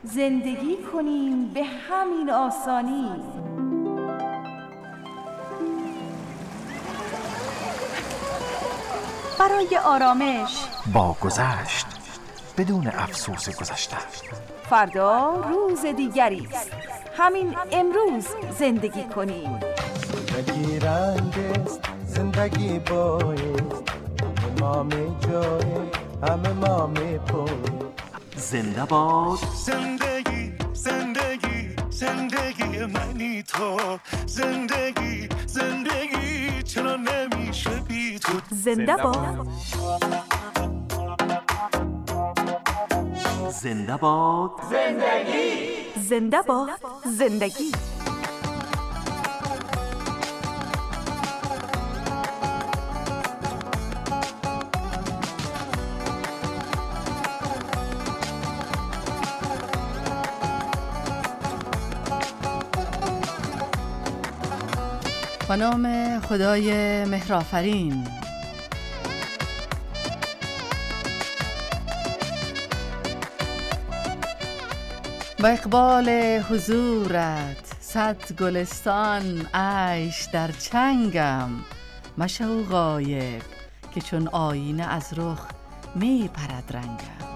زندگی کنیم به همین آسانی. برای آرامش با گذشت بدون افسوس گذشته. فردا روز دیگری است. همین امروز زندگی کنیم. زندگی رنگ است، زندگی بایست، همه ما می جای، همه ما می پوی. زنده باد زندگی، زندگی، زندگی منی تو. زندگی، زندگی چرا نمیشه بی تو. زنده باد. زنده باد زندگی. زنده باد زندگی. به نام خدای مهرآفرین. با اقبال حضورت صد گلستان عیش در چنگم، مشو غایب که چون آینه از رخ می پرد رنگم.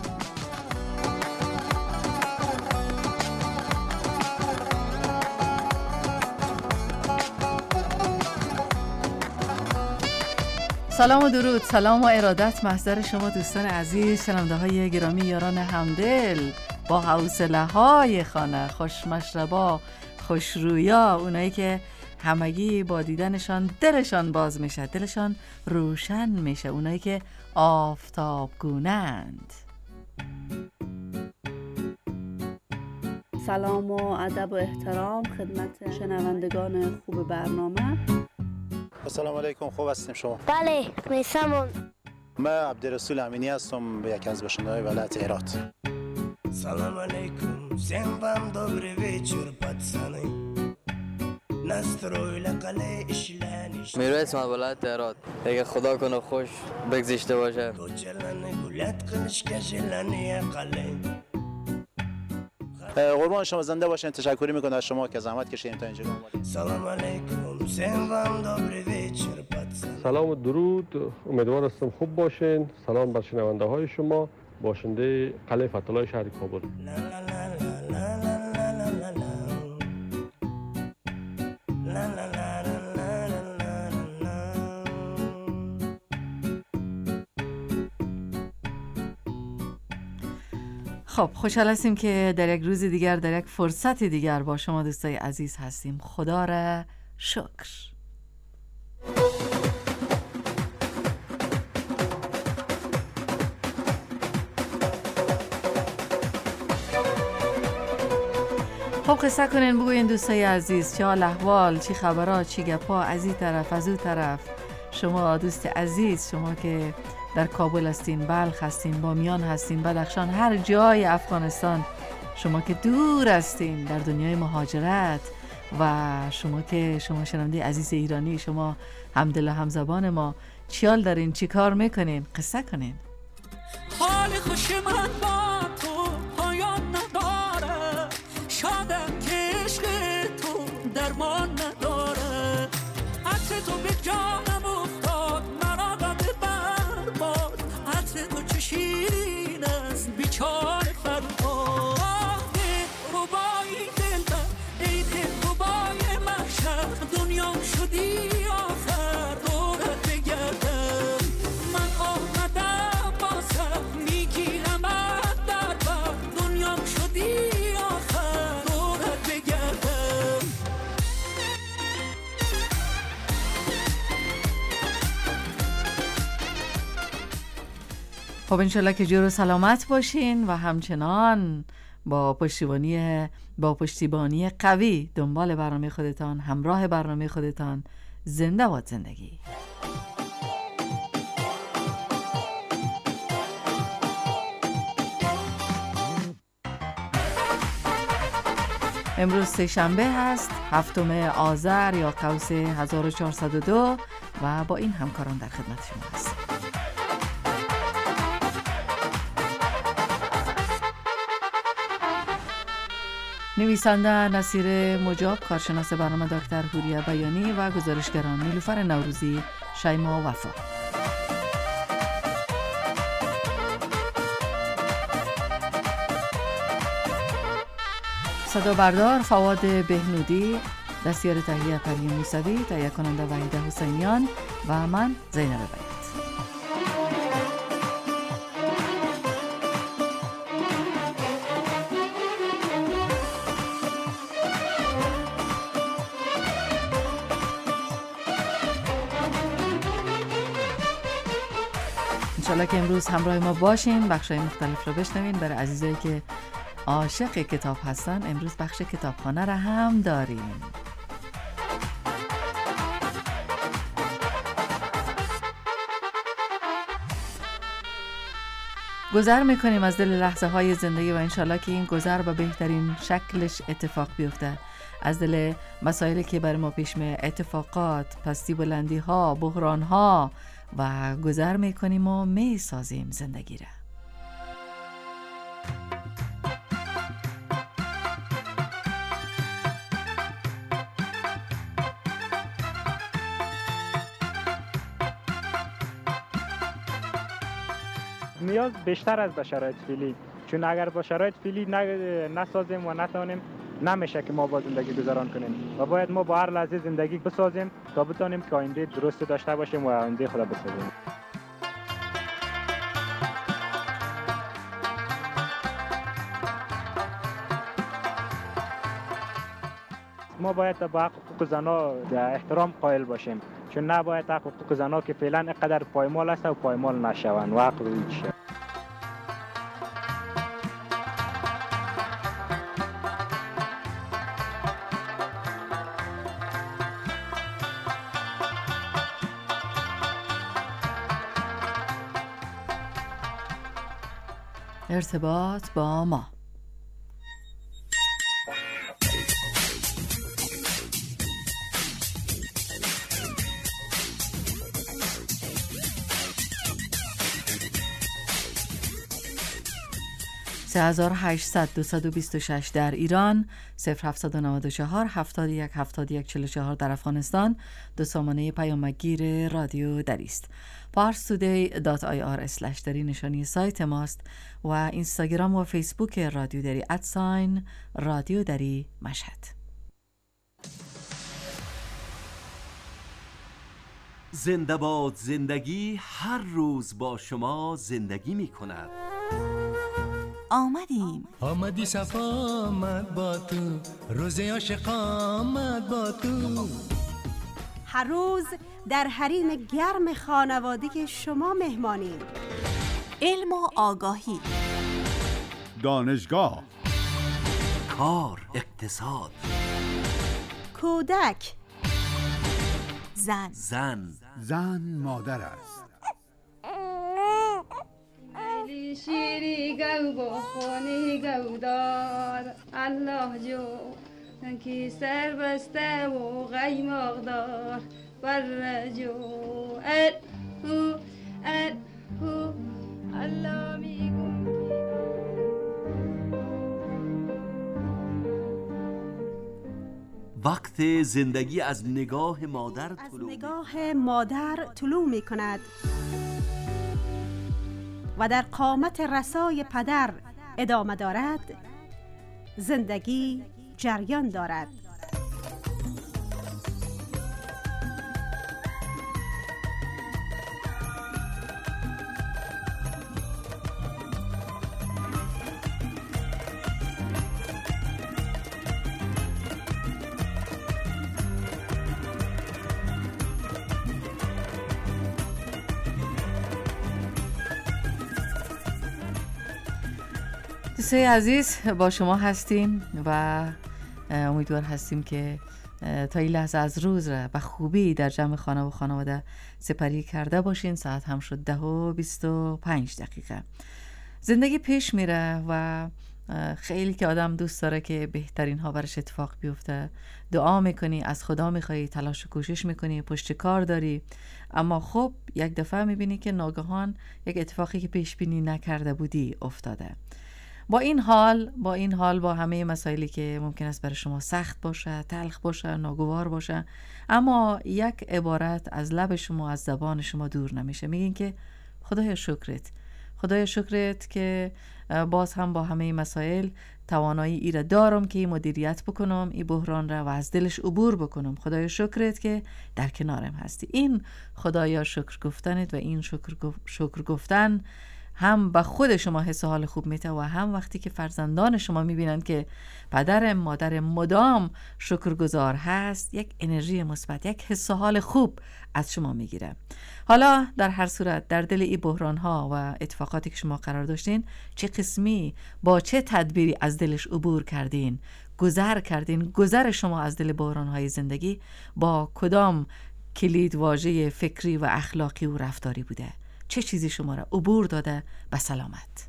سلام و درود، سلام و ارادت محضر شما دوستان عزیز، شنونده های گرامی، یاران همدل با حوصله های خانه، خوشمشربا، خوشرویا، اونایی که همگی با دیدنشان دلشان باز میشه، دلشان روشن میشه، اونایی که آفتاب گونند. سلام و ادب و احترام خدمت شنوندگان خوب برنامه. السلام علیکم، خوب هستیم شما؟ بله، میسمون. من عبدالرسول امینی هستم، یکی از باشنده‌های ولایت هرات. سلام علیکم، всем вам добрый вечер, пацаны. Настрой лакале ишланиш. میرویس من ولایت هرات. اگه خدا کنه خوش بگذشته باشه. کوچلانه گولت قلش کشلانه قله. قربان شما، زنده باشین. تشکر میکنم از شما که زحمت کشیدین تا اینجا اومدید. سلام علیکم، всем вам добрый вечер, пацаны. سلام و درود، امیدوار هستم خوب باشین. سلام بر شنونده های شما، باشنده قلعه فتح‌الله شهر کابل. خب، خوشحال هستیم که در یک روز دیگر، در یک فرصت دیگر با شما دوستای عزیز هستیم. خدا را شکر. خب، قصه کنین، بگوین دوستای عزیز، چه حال احوال، چی خبرها، چی گپا، از این طرف از اون طرف. شما دوست عزیز، شما که در کابل هستین، بلخ هستین، بامیان هستین، بدخشان، هر جای افغانستان، شما که دور هستین در دنیای مهاجرت، و شما که شما شنونده عزیز ایرانی، شما همدل و همزبان ما، چیال دارین، چی کار میکنین؟ قصه کنین. حال خوش من با تو پایان نداره، شادم که عشق تو درمان نداره. عطر تو به جانم افتاد، مرا داده برباد. عطر تو چه شیرین است، بیچاره فرهاد. ربای دلبر، ای دل ربای محشر، دنیا شدی آخر دورت بگردم. من آمدم بازم میگیرم در بر، دنیا شدی آخر دورت بگردم. خب، انشالله که جور و سلامت باشین و همچنان با پشتیبانی قوی دنبال برنامه خودتان، همراه برنامه خودتان. زنده باد زندگی. امروز سه‌شنبه هست، 7 آذر یا قوس 1402 و با این همکاران در خدمت شما هستم. نویسنده نصیر مجاب، کارشناس برنامه دکتر هوریه بیانی و گزارشگران نیلوفر نوروزی، شیما وفا. صدا بردار فواد بهنودی، دستیار تهیه پری موسوی، تهیه کننده وحیده حسینیان و من زینب بیات. انشالله که امروز همراه ما باشین، بخشای مختلف رو بشنوین. برای عزیزایی که عاشق کتاب هستن، امروز بخش کتابخانه را هم داریم. گذر میکنیم از دل لحظه های زندگی و انشالله که این گذر با بهترین شکلش اتفاق بیفته. از دل مسائلی که برای ما پیش میاد، اتفاقات، پستی بلندی ها، بحران ها، و گذر میکنیم و میسازیم زندگی را. نیاز بیشتر از به شرایط فعلی، چون اگر با شرایط فعلی نسازیم و نتوانیم، نمیشه که ما با زندگی گذران کنیم و باید ما با هر لحظه زندگی بسازیم تا بتونیم که آینده درست داشته باشیم و آینده خود بسازیم. ما باید با حقوق زنها احترام قائل باشیم، چون نباید حقوق زنها که فعلا اینقدر پایمال است و پایمال نشوند و حق روی شد. ارتباط با ما. (3800-226) در ایران، 0794-71-71-44 در افغانستان. دو سامانه پیامگیر رادیو دری است. parstoday.ir/ دری نشانی سایت ماست و اینستاگرام و فیسبوک رادیو دری رادیو دری مشهد. زنده باد زندگی، هر روز با شما زندگی می کند. آمدی صفا آمد با تو، روز عاشق آمد با تو. هر روز در حریم گرم خانوادگی شما مهمانیم. علم و آگاهی، دانشگاه، کار، اقتصاد، کودک، زن مادر است. شیری گو بخونی گو دار الله جو کی سر بسته و غیماغ دار بر جو هو الله میگم. وقت زندگی از نگاه مادر طلوع می کند و در قامت رسای پدر ادامه دارد. زندگی جریان دارد. دوستای عزیز، با شما هستیم و امیدوار هستیم که تا این لحظه از روز را به خوبی در جمع خانه و خانواده سپری کرده باشین. ساعت هم شد 10:25. زندگی پیش میره و خیلی که آدم دوست داره که بهترین ها برش اتفاق بیفته. دعا میکنی، از خدا میخوایی، تلاش و کوشش میکنی، پشت کار داری، اما خب یک دفعه میبینی که ناگهان یک اتفاقی که پیش بینی نکرده بودی افتاده. با این حال با همه مسائلی که ممکن است برای شما سخت باشه، تلخ باشه، ناگوار باشه، اما یک عبارت از لب شما، از زبان شما دور نمیشه. میگین که خدایا شکرت که باز هم با همه مسائل توانایی ای را دارم که مدیریت بکنم این بحران را و از دلش عبور بکنم. خدایا شکرت که در کنارم هستی. این خدایا شکر گفتنت و این شکر گفتن هم به خود شما حس حال خوب میده و هم وقتی که فرزندان شما میبینن که پدر مادر مدام شکرگزار هست، یک انرژی مثبت، یک حس حال خوب از شما میگیره. حالا در هر صورت در دل این بحران ها و اتفاقاتی که شما قرار داشتین، چه قسمی با چه تدبیری از دلش عبور کردین، گذر شما از دل بحران های زندگی با کدام کلید واژه فکری و اخلاقی و رفتاری بوده؟ چه چیزی شما را عبور داده به سلامت؟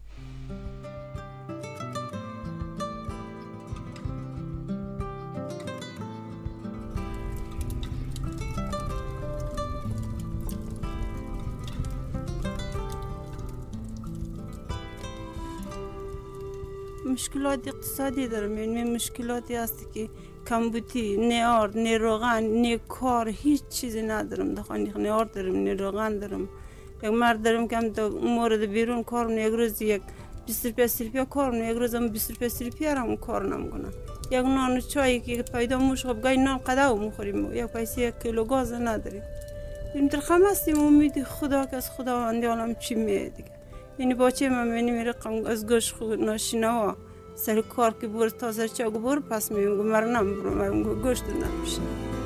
مشکلات اقتصادی دارم، یعنی مشکلاتی هستی که کمبودی، نه آرد، نه روغن، نه کار، هیچ چیزی ندارم. دخانی نه آرد دارم، نه روغن دارم. یک مرد دارم که هم مورد بیرون کار کنه، یک روز یک 20 روپیه کار کنه، یک روز هم 20 روپیه هم کار نمیکنه. یک نان و چایی که پیدا موش خب گاهی نان قداو میخوریم، یک پیسه 1 کیلو گاز نداریم. این درخم هستیم امید خدا که از خداوندی عالم چی میه دیگه. یعنی باچه من میبینی رقم از گوش خود ناشینا سر کار که بور تازه چاگو بور پس میگم مرنم برو مرم گوشت نمیشه.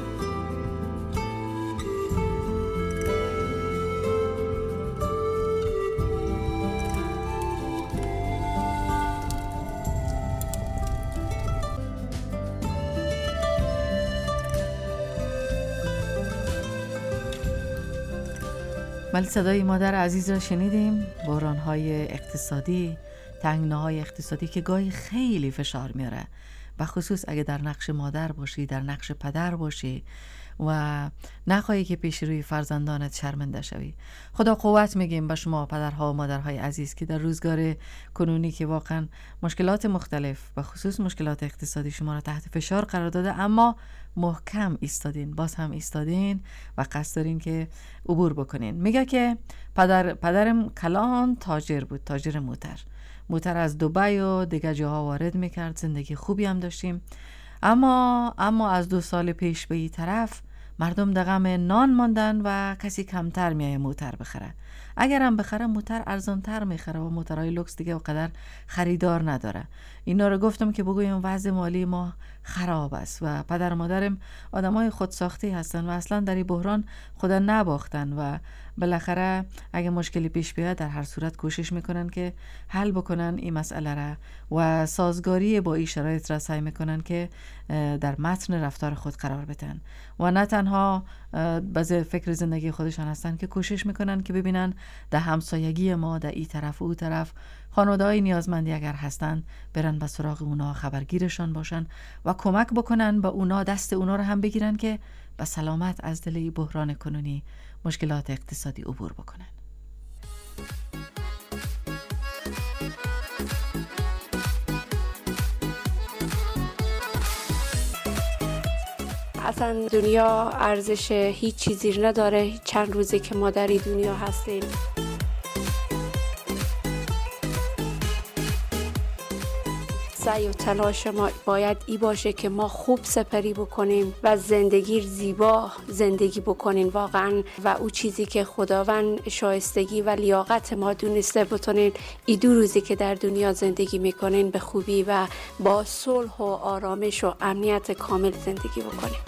ولی صدای مادر عزیز را شنیدیم. بحران‌های اقتصادی، تنگناهای اقتصادی که گاهی خیلی فشار میاره، و خصوص اگه در نقش مادر باشی، در نقش پدر باشی و نخواهی که پیش روی فرزندانت شرمنده شوی. خدا قوت میگیم به شما پدرها و مادرهای عزیز که در روزگار کنونی که واقعا مشکلات مختلف و خصوص مشکلات اقتصادی شما را تحت فشار قرار داده، اما محکم ایستادین، باز هم ایستادین و قصد دارین که عبور بکنین. میگه که پدرم کلان تاجر بود، تاجر موتر از دبی و دیگه جاها وارد میکرد. زندگی خوبی هم داشتیم، اما از 2 سال پیش به این طرف مردم در غم نان ماندن و کسی کمتر میایه موتر بخره. اگرم بخره موتر ارزانتر میخره و موترهای لوکس دیگه اونقدر خریدار نداره. اینا رو گفتم که بگویم وضع مالی ما خراب است و پدر و مادرم آدمای خودساخته هستن و اصلا در این بحران خدا نباختن و بالاخره اگه مشکلی پیش بیاد در هر صورت کوشش میکنن که حل بکنن این مسئله را و سازگاری با این شرایط را سعی میکنن که در متن رفتار خود قرار بدن و نه تنها باز فکر زندگی خودشان هستن که کوشش میکنن که ببینن در همسایگی ما در این طرف و اون طرف خانواده‌های نیازمندی اگر هستن برن به سراغ اونا، خبرگیرشان باشن و کمک بکنن به اونا، دست اونا رو هم بگیرن که به سلامت از دل بحران کنونی مشکلات اقتصادی عبور بکنن. اصلا دنیا ارزش هیچ چیزی نداره. چند روزه که ما در این دنیا هستیم. سعی و تلاش ما باید ای باشه که ما خوب سپری بکنیم و زندگی زیبا زندگی بکنیم واقعا، و او چیزی که خداوند شایستگی و لیاقت ما دونسته بتونین ای 2 روزی که در دنیا زندگی میکنین به خوبی و با صلح و آرامش و امنیت کامل زندگی بکنیم.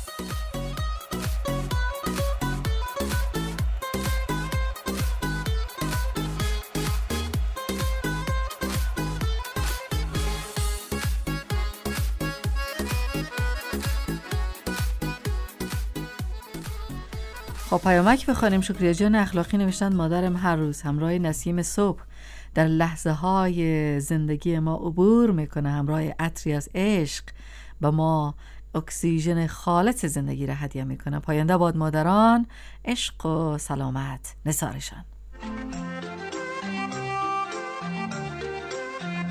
خب پیامک بخوانیم. شکریه جان اخلاقی نوشتند مادرم هر روز همراه نسیم صبح در لحظه های زندگی ما عبور میکنه، همراه عطری از عشق به ما اکسیژن خالص زندگی را هدیه میکنه. پاینده باد مادران، عشق و سلامت نثارشان.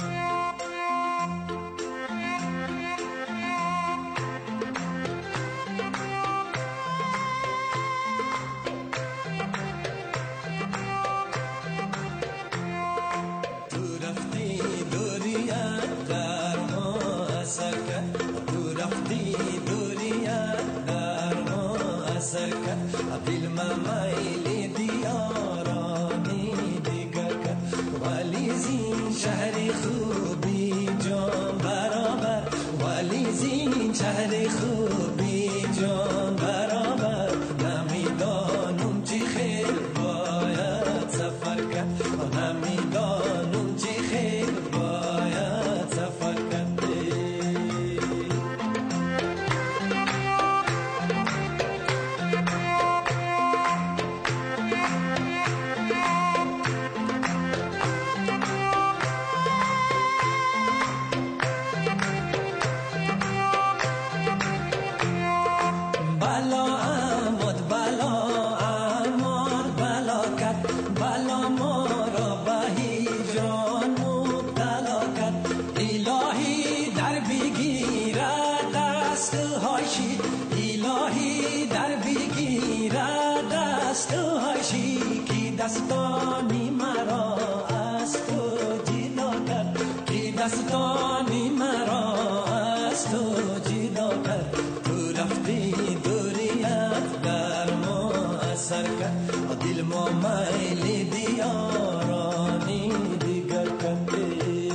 دستانی مرا از تو جدا کرد کی دستانی مرا از تو جدا کرد تو رفتی دوریت در ما اثر کرد دل ما میل دیارانی دیگر کرده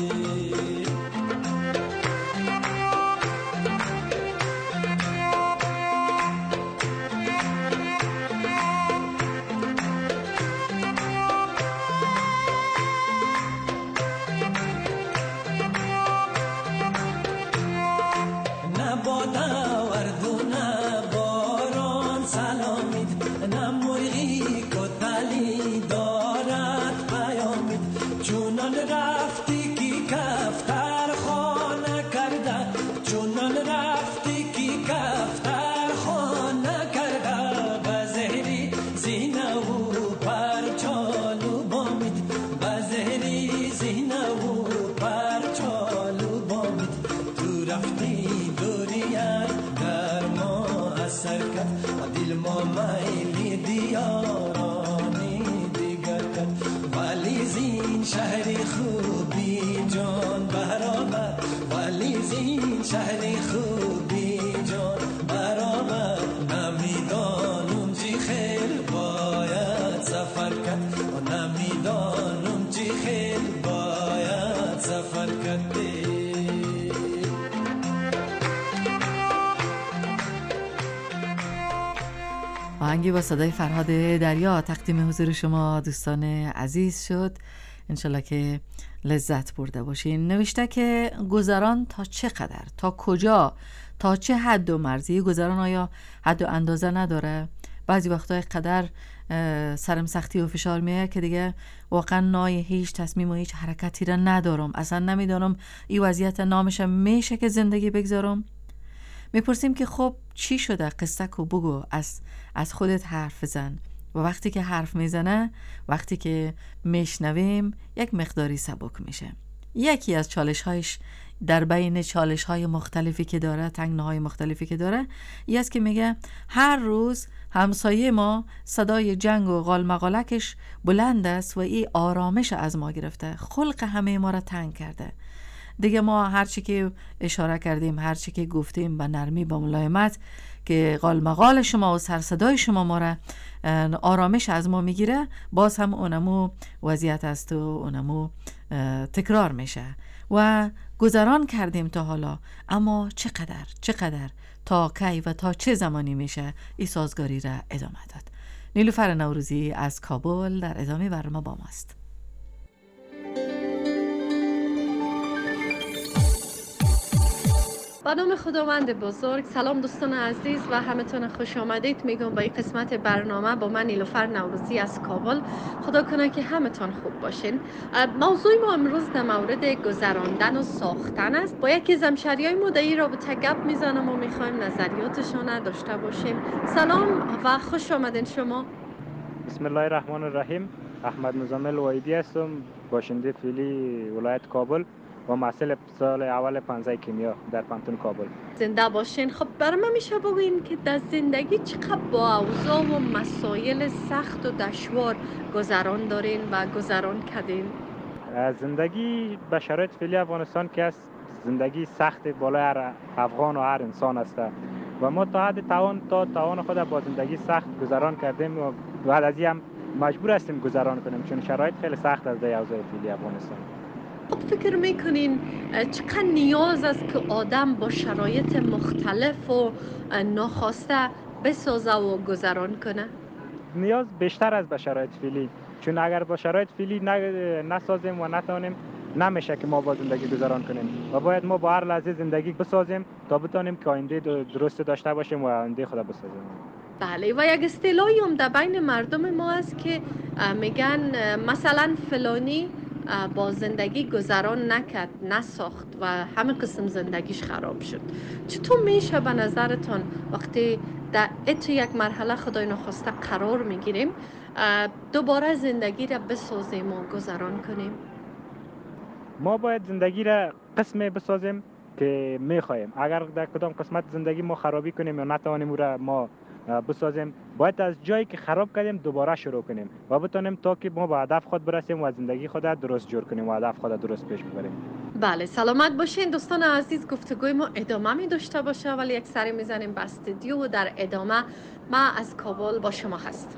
شهری خوبی جان برابر ولی زین شهری خوبی جان برابر نمیدانم چی خیل باید سفر کرد و نمیدانم چی خیل باید سفر کرد آهنگی با صدای فرهاد دریا تقدیم حضور شما دوستان عزیز شد. انشالله که لذت برده باشین. نوشته که گذران تا چه قدر، تا کجا، تا چه حد و مرزی؟ گذران آیا حد و اندازه نداره؟ بعضی وقتای قدر سرم سختی و فشار میاد که دیگه واقعا نای هیچ تصمیم و هیچ حرکتی را ندارم، اصلا نمیدانم این وضعیت نامش میشه که زندگی بگذارم. میپرسیم که خب چی شده؟ قصه کو بگو، از خودت حرف بزن. و وقتی که حرف میزنه، وقتی که میشنویم، یک مقداری سبک میشه. یکی از چالش‌هایش در بین چالش‌های مختلفی که داره، تنگناهای مختلفی که داره، این است که میگه هر روز همسایه ما صدای جنگ و غالمغالکش بلند است و این آرامش از ما گرفته، خلق همه ما را تنگ کرده. دیگه ما هرچی که اشاره کردیم، هرچی که گفتیم با نرمی، با ملایمت، که غالمغال شما و سرصدای شما ما را آرامش از ما میگیره، باز هم اونمو وضعیت است و اونمو تکرار میشه. و گذران کردیم تا حالا، اما چقدر تا کی و تا چه زمانی میشه این سازگاری را ادامه داد؟ نیلوفر نوروزی از کابل در ادامه برنامه با ماست. با نام خداوند بزرگ، سلام دوستان عزیز و همتون خوش آمدید میگم با این قسمت برنامه با من نیلوفر نوروزی از کابل. خدا کنه که همتون خوب باشین. موضوع ما امروز در مورد گذراندن و ساختن است. با یکی از همشهریای ما در این رابطه گپ میزنم و میخوایم نظریاتشون داشته باشیم. سلام و خوش آمدین شما. بسم الله الرحمن الرحیم. احمد مزمل وایدی هستم، باشنده فعلی ولایت کابل و محصل سال اول 15 کیمیا در پانتون کابل. زنده باشین. خب برای من میشه بگوین که در زندگی چقدر با اوضاع و مسائل سخت و دشوار گذران دارین و گذران کردین؟ زندگی به شرایط فعلی افغانستان که است زندگی سخت بالای هر افغان و هر انسان است و ما تا حد توان خود با زندگی سخت گذران کردیم و بعد از این هم مجبور هستیم گذران کنیم چون شرایط خیلی سخت است در اوضاع فعلی افغانستان. خب فکر میکنین چقدر نیاز است که آدم با شرایط مختلف و ناخواسته بسازه و گذران کنه؟ نیاز بیشتر از به شرایط فعلی، چون اگر با شرایط فعلی نسازیم و نتونیم نمیشه که ما با زندگی گذران کنیم و باید ما با هر لحظه زندگی بسازیم تا بتونیم که آینده درست داشته باشیم و آینده خود بسازیم. بله و یک اصطلاحی هم در بین مردم ما است که میگن مثلا فلانی با زندگی گذران نکرد، نساخت و همه قسم زندگیش خراب شد. چطور میشه به نظرتان وقتی در یک مرحله خدای نخواسته قرار میگیریم دوباره زندگی را بسازیم و گذران کنیم؟ ما باید زندگی را قسمی بسازیم که میخوایم. اگر در کدام قسمت زندگی ما خرابی کنیم یا نتوانیم او را ما بسازیم، باید از جایی که خراب کردیم دوباره شروع کنیم و بتونیم تا که ما به هدف خود برسیم و زندگی خود درست جور کنیم و هدف خود درست پیش ببریم. بله سلامت باشین دوستان عزیز. گفتگوی ما ادامه می داشته باشه ولی یک سری میزنیم به استودیو و در ادامه ما از کابل با شما هستم.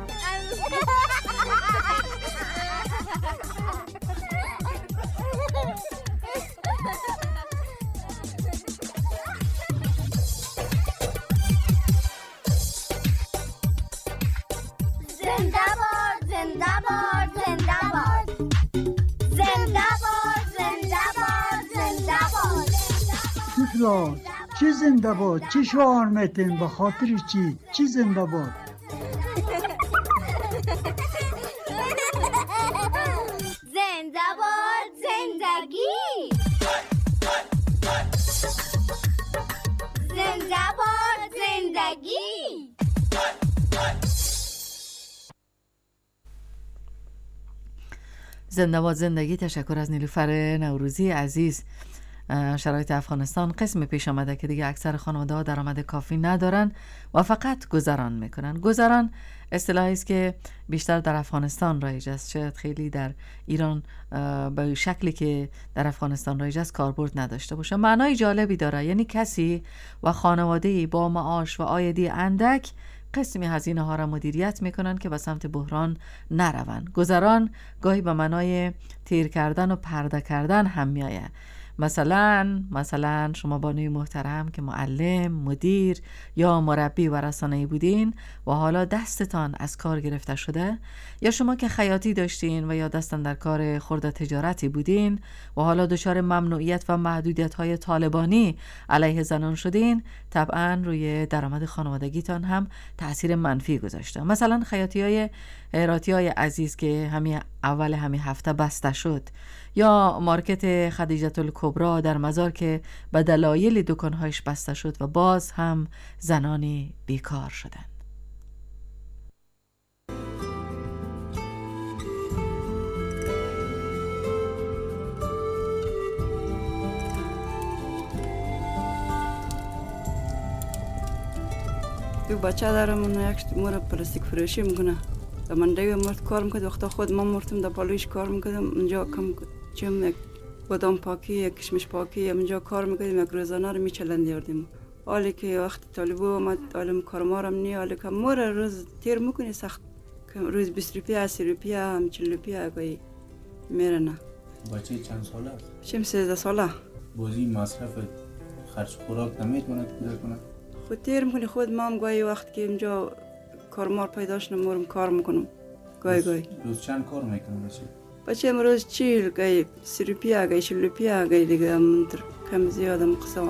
زنده باد زنده باد زنده باد زنده باد زنده باد زنده باد. طفلا چی زنده باد؟ چی شعار میتین؟ به خاطر چی زنده باد؟ زنده باد زندگی، زنده باد زندگی. زنده باد زندگی. تشکر از نیلوفر نوروزی عزیز. شرایط افغانستان قسم پیش آمده که دیگه اکثر خانواده‌ها درآمد کافی ندارن و فقط گذران میکنن. گذران اصطلاحی است که بیشتر در افغانستان رایج است. شاید خیلی در ایران به شکلی که در افغانستان رایج است کاربرد نداشته باشه. معنای جالبی داره، یعنی کسی و خانواده‌ای با معاش و عایدی اندک قسمی هزینه ها را مدیریت میکنن که به سمت بحران نروند. گذران گاهی به معنای تیر کردن و پرده کردن هم میآید. مثلا شما بانوی محترم که معلم، مدیر یا مربی و رسانه‌ای بودین و حالا دستتان از کار گرفته شده، یا شما که خیاطی داشتین و یا دستن در کار خرده تجارتی بودین و حالا دچار ممنوعیت و محدودیت‌های طالبانی علیه زنان شدین، طبعا روی درآمد خانوادگیتان هم تأثیر منفی گذاشته. مثلا خیاطی‌های هراتی‌های عزیز که همین هفته بسته شد، یا مارکت خدیجه الکبرا در مزار که به دلایل دکانهایش بسته شد و باز هم زنانی بیکار شدند. دو بچه دارم و یک مورد پلاستیک فروشی میکنه. در منده مرد کار میکرد. وقتا خود من مرتم در پالویش کار میکردم. اونجا کم چیم یک بادام پاکی، یک کشمش پاکی اونجا کار میکردیم. یک روزانه رو میچلندیردیم. حالی که وقت طالبو آمد عالم کارمارم نی، حالی که مور روز تیر میکنی سخت. روز 20 روپیه، 30 روپیه، 40 روپیه اگه میره نه. بچه چند ساله است؟ چیم 13 ساله. بازی مصرف خرج خوراک نمیتونه کنه؟ خود تیر میکنی. خود ما هم گاهی وقت که اینجا کارمار پیداش نمورم کار میکنم. گاهی روز چند کار میکنم بچه امروز 40 گاهی 30 روپیه گاهی 40 روپیه گاهی دیگه منتر کم زیادم قصه.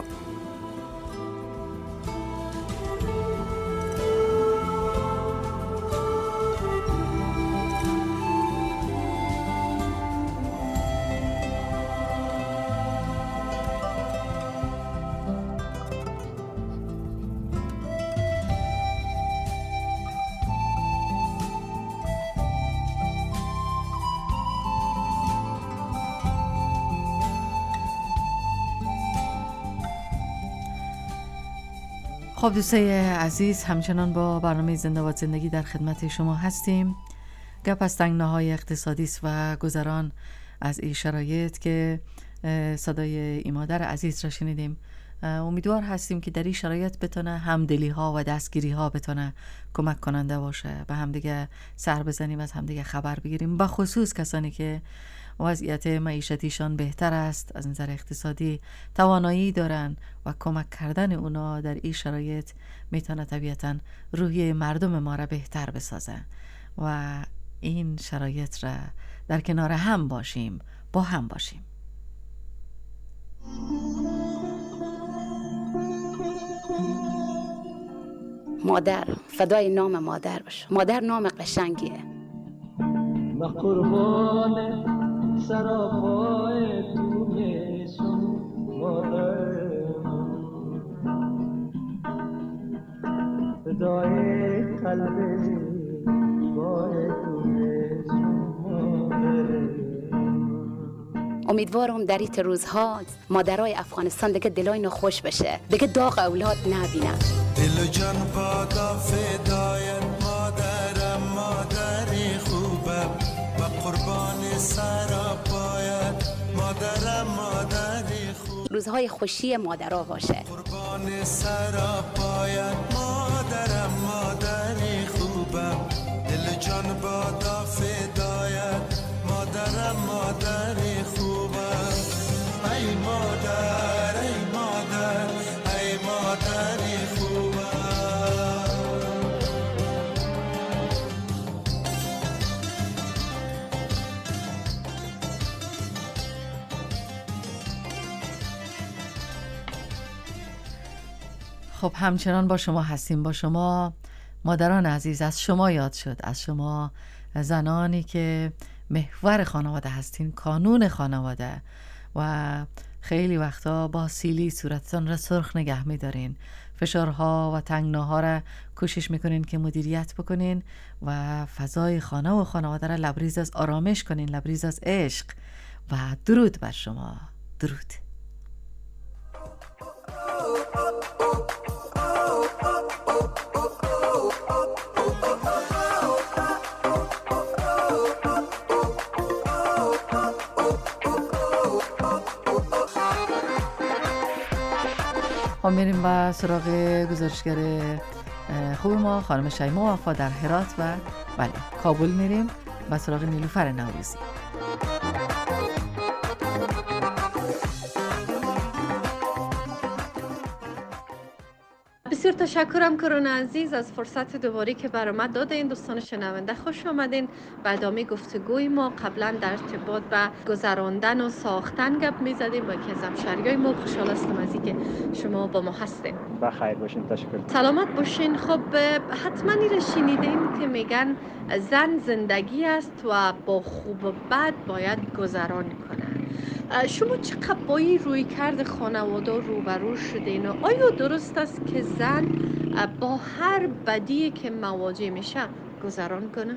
خب دوستای عزیز، همچنان با برنامه زنده باد زندگی در خدمت شما هستیم. گپ از تنگناهای اقتصادی است و گذران از این شرایط که صدای این مادر عزیز را شنیدیم. امیدوار هستیم که در این شرایط بتونه همدلی ها و دستگیری ها بتونه کمک کننده باشه. به همدیگه سر بزنیم، از همدیگه خبر بگیریم، به خصوص کسانی که وضعیت معیشتیشان بهتر است، از نظر اقتصادی توانایی دارن و کمک کردن اونا در این شرایط میتونه طبیعتاً روحیه مردم ما را بهتر بسازه و این شرایط را در کنار هم باشیم، با هم باشیم. مادر، فدای نام مادر بشم. مادر نام قشنگیه. من قربان سراپای تو میشم مادر، فدای قلب بای تو میشم مادر. امیدوارم در این روزها مادرای افغانستان دیگه دلای خوش بشه، دیگه داغ اولاد نبینن. دل و جان بادا فدای مادرم، مادری خوبم و قربان سراپایت مادرم، مادری خوب. روزهای خوشی مادرها باشه. قربان سراپایت مادرم، مادری خوبم. دل و جان بادا فدایت مادرم، مادری خوبم. ای مادر، ای مادر، ای مادری خوبم. خب همچنان با شما هستیم، با شما مادران عزیز. از شما یاد شد، از شما زنانی که محور خانواده هستین، کانون خانواده، و خیلی وقتا با سیلی صورتتان را سرخ نگه می‌دارین، فشارها و تنگناها را کوشش میکنین که مدیریت بکنین و فضای خانه و خانواده را لبریز از آرامش کنین، لبریز از عشق. و درود بر شما. درود. ما میریم با سراغ گزارشگر خوب ما خانم شیما وفا در هرات و بله کابل میریم با سراغ نیلوفر نوروزی. بسیار تشکرم کرون عزیز از فرصت دوباره که برای ما دادین. دوستان شنونده خوش آمدین. به ادامه گفتگوی ما قبلا در ارتباط به گذراندن و ساختن گپ میزدیم با یکی از همشهریای ما. خوشحال هستم از اینکه شما با ما هستین. بخیر باشین. تشکر. سلامت باشین. خب حتما این شنیدین که میگن زن زندگی است و با خوب و بد باید گذران کنه. شما چقدر با این روی کرد خانواده روبرو شدین و آیا درست است که زن با هر بدی که مواجه میشه گذران کنه؟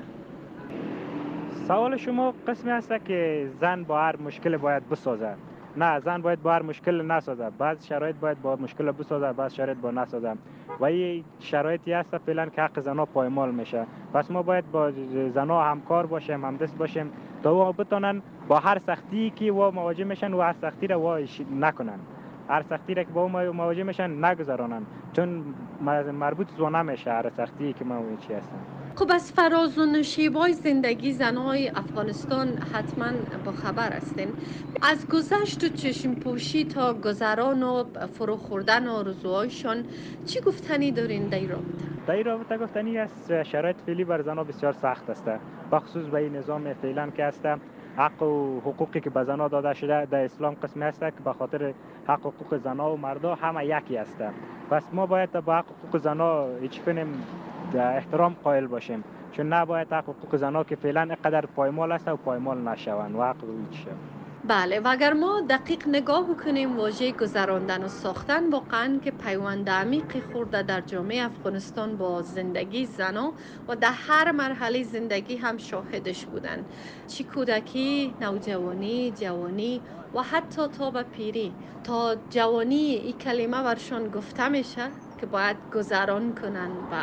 سوال شما قسمی هست که زن با هر مشکل باید بسازه. نه، زن باید با هر مشکل نسازه. بعض شرایط باید با مشکل بسازه، بعض شرایط با نسازه. و این شرایطی هست فعلا که حق زنها پایمال میشه. پس ما باید با زنها همکار باشیم، همدست باشیم تا بتونن با هر سختی که و مواجه میشن و هر سختی را و نکنن، هر سختی را که با مواجه میشن نگذرانن، چون مربوط زونه میشه هر سختی که ما چی هستن. خب از فراز و نشیبای زندگی زنهای افغانستان حتما با خبر هستین. از گذشت و چشم پوشی تا گذران و فرو خوردن آرزوهایشان چی گفتنی دارین در این رابطه؟ در این رابطه گفتنی است شرایط فعلی بر زنها بسیار سخت است، بخصوص به این نظام فعلا که است. حق و حقوقی که به زنها داده شده در اسلام قسمی است که به خاطر حق و حقوق زنها و مردا همه یکی است. پس ما باید با حق و حقوق زنها هیچ کنیم احترام قائل باشیم، چون نباید حق و حقوق زنها که فعلا اینقدر پایمال است و پایمال نشوند و حق هیچ شوند. بله، و اگر ما دقیق نگاه بکنیم واژه گذراندن و ساختن واقعا که پیوند عمیقی خورده در جامعه افغانستان با زندگی زنها و در هر مرحله زندگی هم شاهدش بودن، چی کودکی، نوجوانی، جوانی و حتی تا به پیری. تا جوانی این کلمه برشان گفته میشه که باید گذران کنن و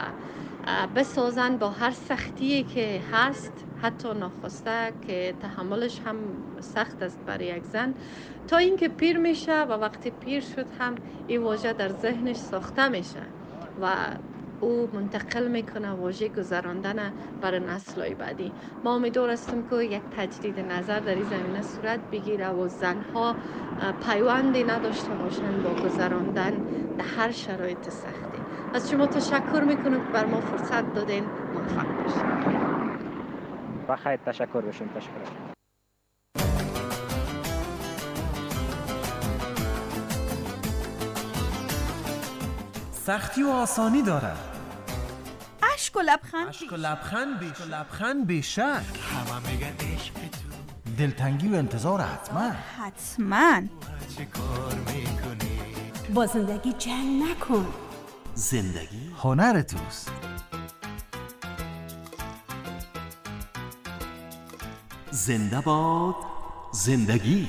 بسازن با هر سختی که هست، حتی ناخواسته که تحملش هم سخت است برای یک زن، تا اینکه پیر میشه و وقتی پیر شد هم این واژه در ذهنش ساخته میشه و او منتقل میکنه واژه گذراندن برای نسل‌های بعدی. ما امیدوار هستیم که یک تجدید نظر در این زمینه صورت بگیره و زنها پیوندی نداشته باشند با گذراندن در هر شرایط سختی. از شما تشکر میکنم که بر ما فرصت دادین. موفق باشید. بخیر. تشکر باشین. تشکر. سختی و آسانی دارد، اشک و لبخند اشک و لبخند بیشک همه میگن عشق تو دلتنگی و انتظار حتما چه کار میکنی با زندگی جنگ نکن. زندگی هنر توست. زنده باد زندگی.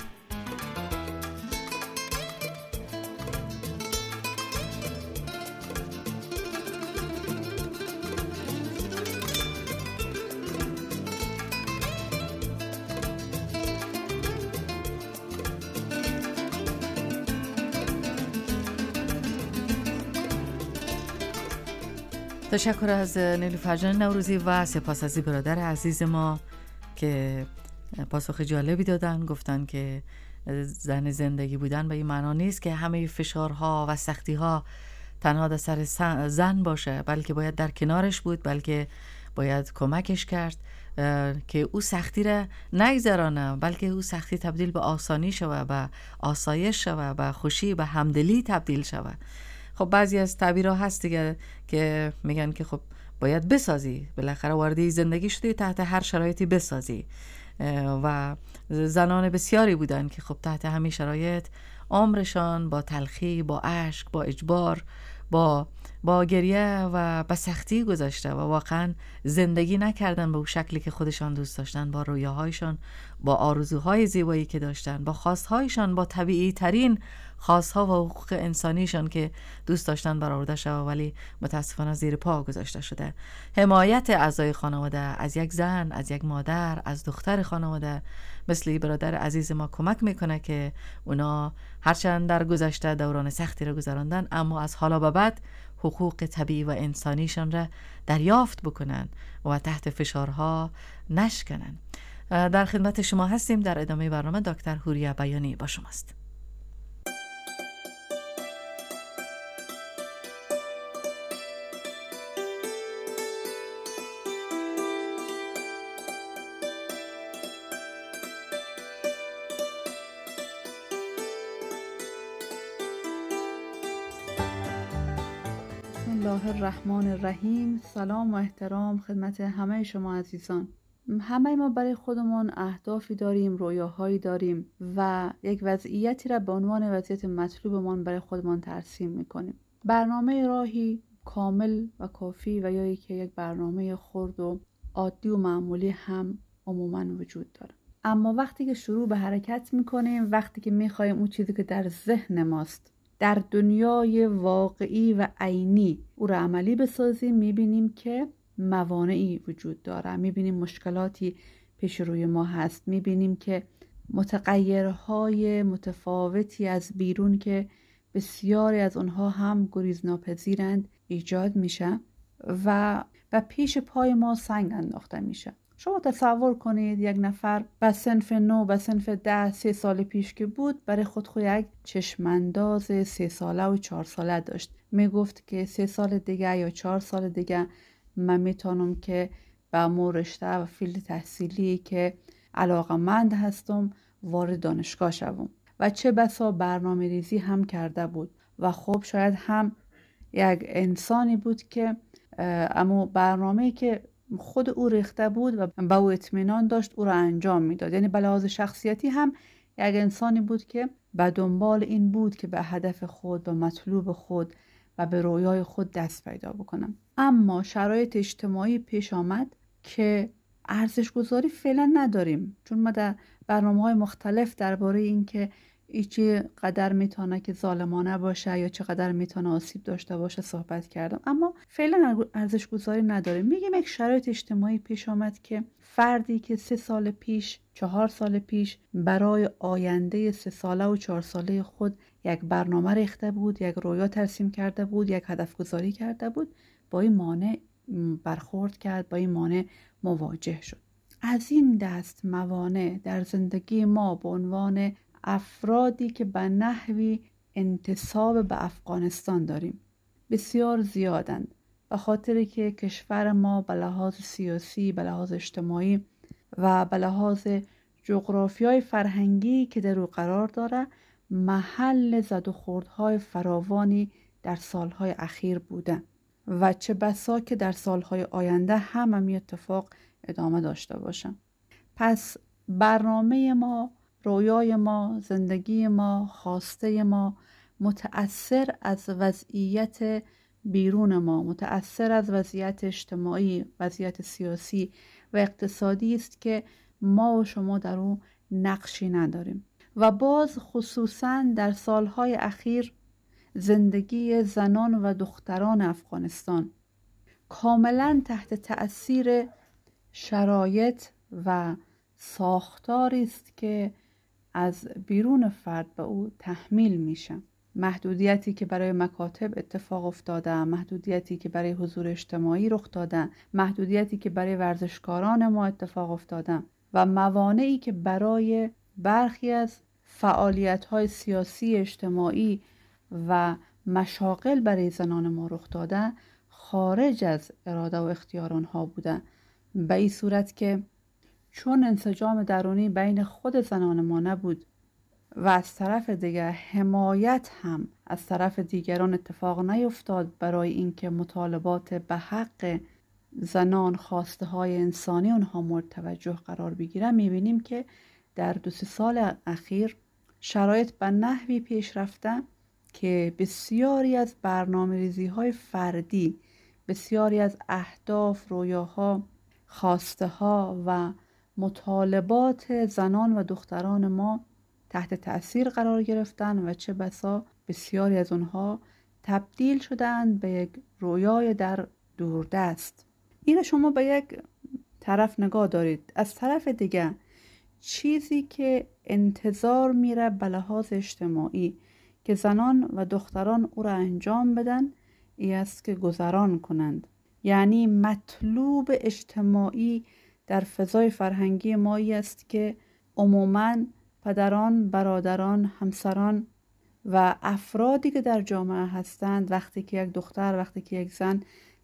تشکر از نیلوفر جان نوروزی و سپاس از برادر عزیز ما که پاسخ جالبی دادن. گفتن که زن زندگی بودن به این معنا نیست که همه فشارها و سختیها تنها در سر زن باشه، بلکه باید در کنارش بود، بلکه باید کمکش کرد که او سختی را نگذرانه، بلکه او سختی تبدیل به آسانی شود، به آسایش شود، به خوشی، به همدلی تبدیل شود. خب بعضی از تعبیرها هست دیگه که میگن که خب باید بسازی، بالاخره وارد زندگی شدی، تحت هر شرایطی بسازی. و زنان بسیاری بودن که خب تحت همین شرایط عمرشان با تلخی، با اشک، با اجبار، با گریه و با سختی گذشته و واقعا زندگی نکردن به اون شکلی که خودشان دوست داشتن، با رویاهایشان، با آرزوهای زیبایی که داشتن، با خواستهایشان، با طبیعی ترین خواستها و حقوق انسانیشان که دوست داشتن برآورده شده، ولی متاسفانه زیر پا گذاشته شده. حمایت اعضای خانواده از یک زن، از یک مادر، از دختر خانواده مثل برادر عزیز ما کمک میکنه که اونا هرچند در گذشته دوران سختی رو گذراندن، اما از حالا به بعد حقوق طبیعی و انسانیشان را دریافت بکنن و تحت فشارها نشکنن. در خدمت شما هستیم. در ادامه برنامه دکتر هوریه بیانی با شماست. بسم الله الرحمن الرحیم. سلام و احترام خدمت همه شما عزیزان. همه ما برای خودمان اهدافی داریم، رویاهایی داریم و یک وضعیتی را به عنوان وضعیت مطلوبمان برای خودمان ترسیم میکنیم. برنامه راهی کامل و کافی و یا که یک برنامه خرد و عادی و معمولی هم عموما وجود داره. اما وقتی که شروع به حرکت میکنیم، وقتی که میخوایم اون چیزی که در ذهن ماست در دنیای واقعی و عینی او را عملی بسازیم، میبینیم که موانعی وجود داره، میبینیم مشکلاتی پیش روی ما هست، میبینیم که متغیرهای متفاوتی از بیرون که بسیاری از اونها هم گریزناپذیرند ایجاد میشه و پیش پای ما سنگ انداخته میشه. شما تصور کنید یک نفر به صنف 9 به صنف 10 3 سال پیش که بود برای خود یک چشمانداز 3 ساله و 4 ساله داشت. میگفت که 3 سال دیگه یا 4 سال دیگه من میتونم که به امور رشته و فیلد تحصیلی که علاقمند هستم وارد دانشگاه شوم و چه بسا برنامه ریزی هم کرده بود و خب شاید هم یک انسانی بود که اما برنامه‌ای که خود او ریخته بود و به او اطمینان داشت او را انجام میداد. یعنی به لحاظ شخصیتی هم یک انسانی بود که به دنبال این بود که به هدف خود، به مطلوب خود و به رویای خود دست پیدا بکنم. اما شرایط اجتماعی پیش آمد که ارزش گذاری فعلا نداریم، چون ما در برنامه‌های مختلف درباره این که چه قدر میتونه که ظالمانه باشه یا چقدر میتونه آسیب داشته باشه صحبت کردم، اما فعلا ارزش گذاری نداریم. میگیم یک شرایط اجتماعی پیش آمد که فردی که 3 سال پیش 4 سال پیش برای آینده 3 ساله و 4 ساله خود یک برنامه ریخته بود، یک رویا ترسیم کرده بود، یک هدف گذاری کرده بود، با این مانع برخورد کرد، با این مانع مواجه شد. از این دست موانع در زندگی ما به عنوان افرادی که به نحوی انتساب به افغانستان داریم بسیار زیادند، به خاطر که کشور ما به لحاظ سیاسی، به لحاظ اجتماعی و به لحاظ جغرافیای فرهنگی که در او قرار داره محل زد و خوردهای فراوانی در سالهای اخیر بوده و چه بسا که در سالهای آینده هم همین اتفاق ادامه داشته باشه. پس برنامه ما، رویای ما، زندگی ما، خواسته ما متأثر از وضعیت بیرون ما، متأثر از وضعیت اجتماعی، وضعیت سیاسی و اقتصادی است که ما و شما در اون نقشی نداریم. و باز خصوصا در سالهای اخیر زندگی زنان و دختران افغانستان کاملا تحت تأثیر شرایط و ساختاری است که از بیرون فرد به او تحمیل میشه. محدودیتی که برای مکاتب اتفاق افتاده، محدودیتی که برای حضور اجتماعی رخ داده، محدودیتی که برای ورزشکاران ما اتفاق افتاده و موانعی که برای برخی از فعالیت‌های سیاسی، اجتماعی و مشاغل برای زنان ما رخ داده خارج از اراده و اختیار آنها بوده، به این صورت که چون انسجام درونی بین خود زنان ما نبود و از طرف دیگر حمایت هم از طرف دیگران اتفاق نیفتاد برای اینکه مطالبات به حق زنان، خواسته های انسانی اونها مورد توجه قرار بگیره، میبینیم که در 2-3 سال اخیر شرایط به نحوی پیش رفته که بسیاری از برنامه‌ریزی های فردی، بسیاری از اهداف، رویاها، خواسته ها و مطالبات زنان و دختران ما تحت تأثیر قرار گرفتن و چه بسا بسیاری از اونها تبدیل شدند به یک رویای در دوردست. این شما به یک طرف نگاه دارید. از طرف دیگه چیزی که انتظار میره به لحاظ اجتماعی که زنان و دختران او را انجام بدن ای است که گذران کنند. یعنی مطلوب اجتماعی در فضای فرهنگی ما ای است که عموماً پدران، برادران، همسران و افرادی که در جامعه هستند وقتی که یک دختر، وقتی که یک زن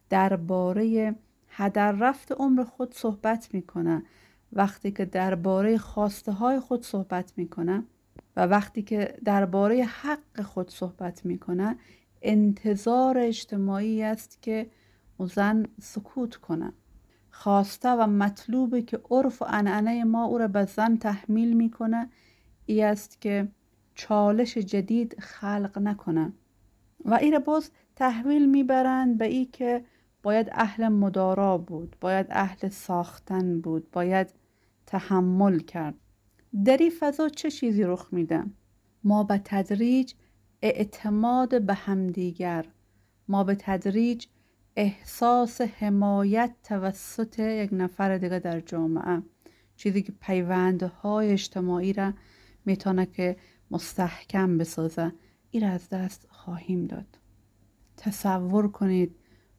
درباره هدر رفت عمر خود صحبت میکنه، وقتی که درباره خواسته های خود صحبت میکنه و وقتی که درباره حق خود صحبت میکنه، انتظار اجتماعی است که زن سکوت کنه. خواسته و مطلوبی که عرف و عنعنه ما او را به زن تحمیل میکنه ای است که چالش جدید خلق نکنه و این را باز تحویل میبرند به ای که باید اهل مدارا بود، باید اهل ساختن بود، باید تحمل کرد. در این فضا چه چیزی رخ میده؟ ما به تدریج اعتماد به همدیگر، ما به تدریج احساس حمایت توسط یک نفر دیگه در جامعه، چیزی که پیوندهای اجتماعی را میتونه که مستحکم بسازه، این را از دست خواهیم داد. تصور کنید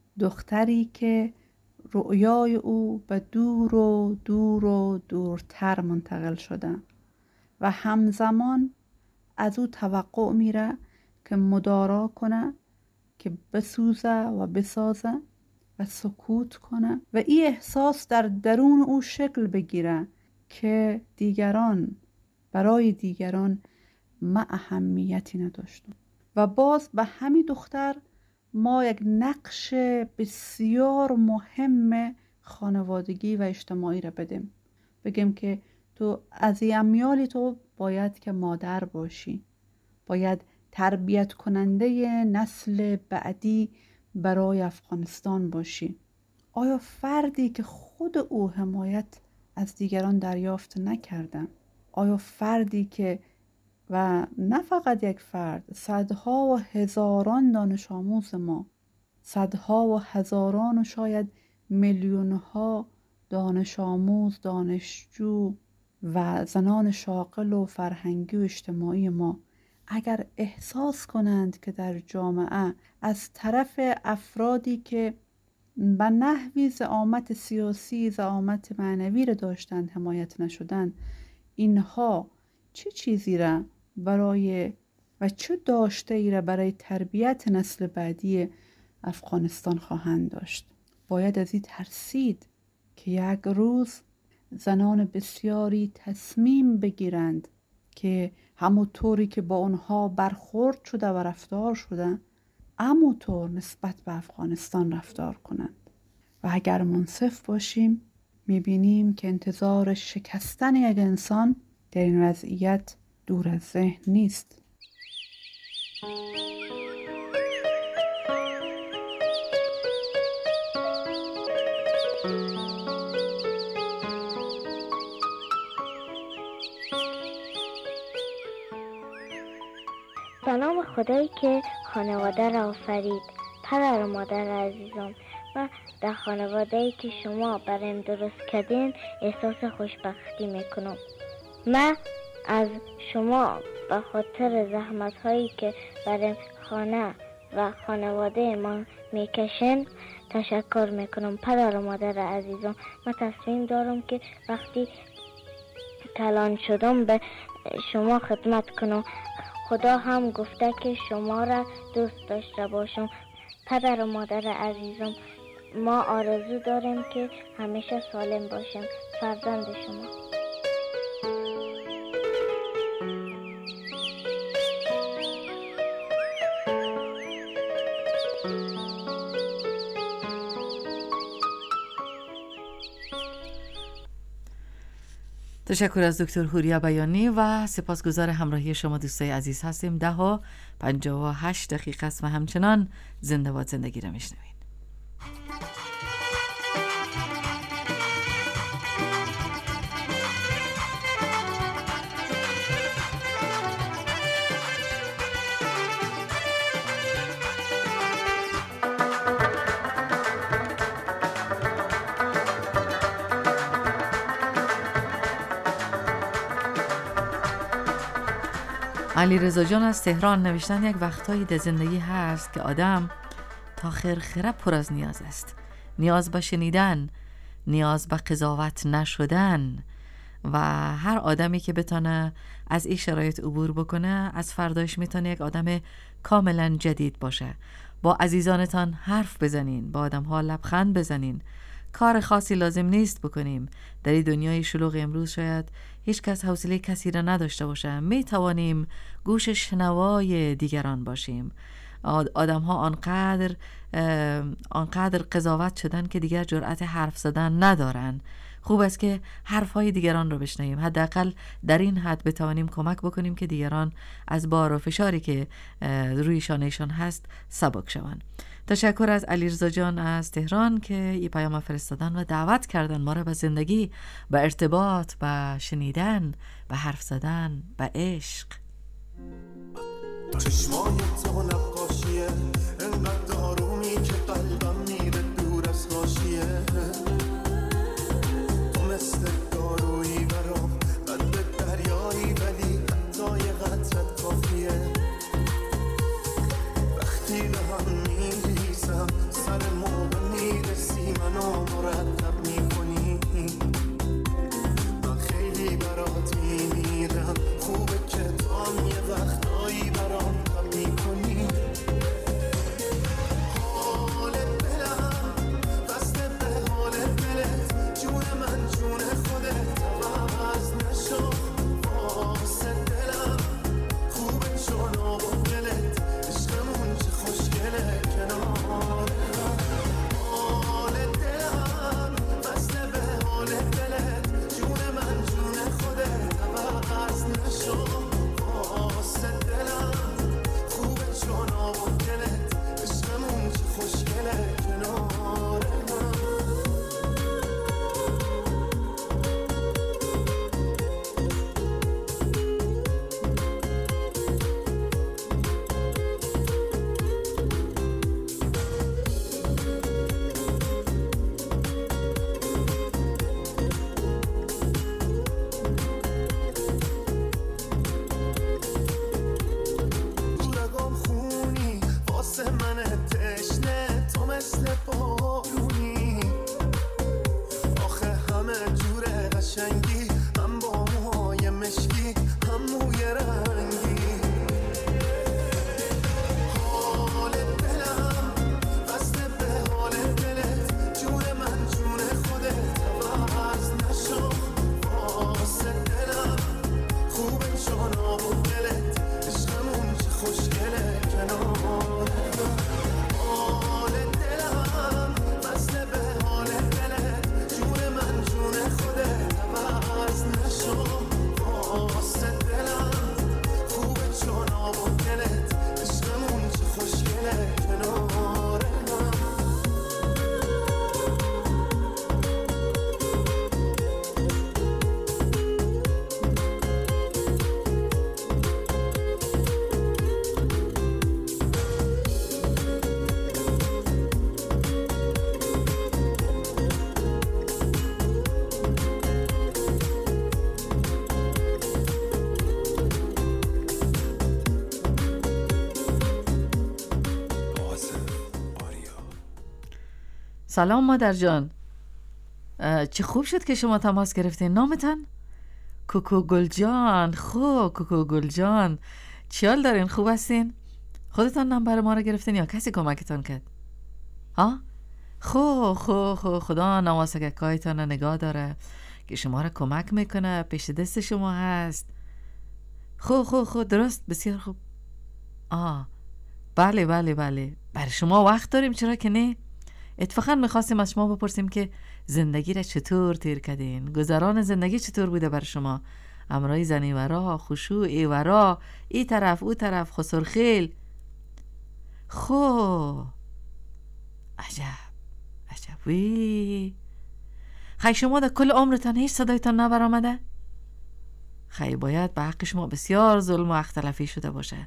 دختری که رؤیای او به دور و دور و دورتر منتقل شده و همزمان از او توقع میره که مدارا کنه، که بسوزه و بسازه و سکوت کنه و این احساس در درون او شکل بگیره که دیگران برای دیگران ما اهمیتی نداشتن. و باز به همین دختر ما یک نقش بسیار مهم خانوادگی و اجتماعی را بدیم، بگیم که تو از امیالی تو باید که مادر باشی، باید تربیت کننده نسل بعدی برای افغانستان باشی. آیا فردی که خود او حمایت از دیگران دریافت نکردن، آیا فردی که و نه فقط یک فرد، صدها و هزاران دانش آموز ما، صدها و هزاران و شاید میلیونها دانش آموز، دانشجو و زنان شاغل و فرهنگی و اجتماعی ما اگر احساس کنند که در جامعه از طرف افرادی که به نحوی زعامت سیاسی، زعامت معنوی را داشتند حمایت نشدند، اینها چه چیزی را برای و چه داشته ای را برای تربیت نسل بعدی افغانستان خواهند داشت؟ باید از این ترسید که یک روز زنان بسیاری تصمیم بگیرند که همونطوری که با اونها برخورد شده و رفتار شده، همونطور نسبت به افغانستان رفتار کنند. و اگر منصف باشیم میبینیم که انتظار شکستن یک انسان در این وضعیت دور از ذهن نیست. سلام خدایی که خانواده را آفرید. پدر و مادر عزیزم، و در خانواده‌ای که شما برایم درست کردین احساس خوشبختی میکنم. من از شما به خاطر زحمت‌هایی که برایم خانه و خانواده ما میکشن تشکر میکنم. پدر و مادر عزیزم، من تصمیم دارم که وقتی کلان شدم به شما خدمت کنم. خدا هم گفته که شما را دوست داشته باشم. پدر و مادر عزیزم، ما آرزو داریم که همیشه سالم باشیم. فرزند شما. تشکر از دکتر هوریا بیانی و سپاسگزار همراهی شما دوستای عزیز هستیم. 10:58 است و همچنان زنده باد زندگی را میشنوید. علیرضا جان از تهران نوشتن یک وقتایی در زندگی هست که آدم تا خرخره پر از نیاز است. نیاز به شنیدن، نیاز به قضاوت نشدن، و هر آدمی که بتونه از این شرایط عبور بکنه از فرداش میتونه یک آدم کاملا جدید باشه. با عزیزانتان حرف بزنین، با آدم ها لبخند بزنین. کار خاصی لازم نیست بکنیم. در این دنیای شلوغ امروز شاید هیچ کس حوصله کسی را نداشته باشه. می توانیم گوش شنوای دیگران باشیم. آدم ها آنقدر قضاوت شدن که دیگر جرأت حرف زدن ندارن. خوب است که حرفهای دیگران رو بشنویم. حداقل در این حد بتوانیم کمک بکنیم که دیگران از بار و فشاری که روی شانهشان هست سبک شوند. تشکر از علیرضا جان از تهران که این پیام فرستادن و دعوت کردن ما را به زندگی، به ارتباط، به شنیدن، به حرف زدن، به عشق. چشمای تو نقاشیه، انقدر آرومی که قلبم میره دور از حاشیه. تو مثل دارویی برام، قلب دریایی، ولی حتی یه قطرت کافیه. وقتی به هم میریزم سر موقع میرسی منو مرتب میکنی. من خیلی برات میمیرم، خوبه که تو هم یه وقتایی برام تب میکنی. حال دلم بسته به حال دلت، جون من جون خودت عوض نشو. واسه دلم خوبه چون آب و دلت، عشقمون چه خوشگله کنار هم. حال دلم بسته به حال دلت، جون من جون خودت عوض نشو. واسه دلم خوبه چون آب و دلت، عشقمون چه خوشگله کنار هم. رگام خونی واسه من تشنه، تو مثل بارونی. آخه همه جوره قشنگی، هم با موهای مشکی هم موی رنگی. حال دلم بسته به حال دلت، جون من جون خودت عوض نشو. واسه دلم خوبه چون آب و دلت، عشقمون چه خوشگله کنار هم. سلام مادر جان. چه خوب شد که شما تماس گرفتین. نامتان؟ کوکو گل جان. خوب کوکو گل جان، چی حال دارین؟ خوب هستین؟ خودتان نمبر ما رو گرفتین یا کسی کمکتان کرد؟ ها؟ خو خدا نواسگکایتان نگاه داره که شما را کمک میکنه، پیش دست شما هست. خو درست، بسیار خوب. بله برای شما وقت داریم، چرا که نه؟ اتفاقا میخواستیم از شما بپرسیم که زندگی را چطور تیر کردین؟ گذران زندگی چطور بوده بر شما؟ امرای زنی ورا، خشوع ای ورا، ای طرف او طرف، خسرخیل. عجب وی. خیلی شما در کل عمرتان هیچ صدایتان نبر آمده؟ خیلی باید به حق شما بسیار ظلم و اختلافی شده باشه.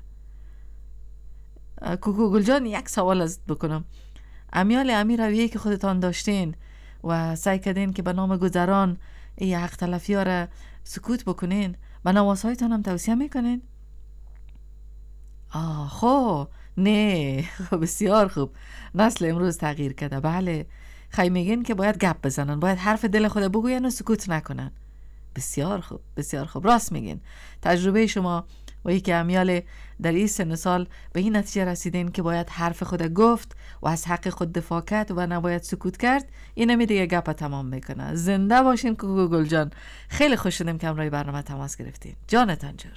کوکو گل جان، یک سوال ازت بکنم. امیال امی رویه که خودتان داشتین و سعی کردین که به نام گذران ای اختلافی ها را سکوت بکنین، به نواسایتان هم توصیه میکنین؟ نه بسیار خوب. نسل امروز تغییر کرده. بله، خیلی میگین که باید گپ بزنن، باید حرف دل خود بگوین و سکوت نکنن. بسیار خوب، راست میگین. تجربه شما و ای که امیال در این سن سال به این نتیجه رسیدین که باید حرف خود گفت و از حق خود دفاع کرد و نباید سکوت کرد، اینمی دیگه گپ تمام میکنه. زنده باشین کوکو گل جان. خیلی خوش شدیم که همراه برنامه تماس گرفتین. جانتان جور.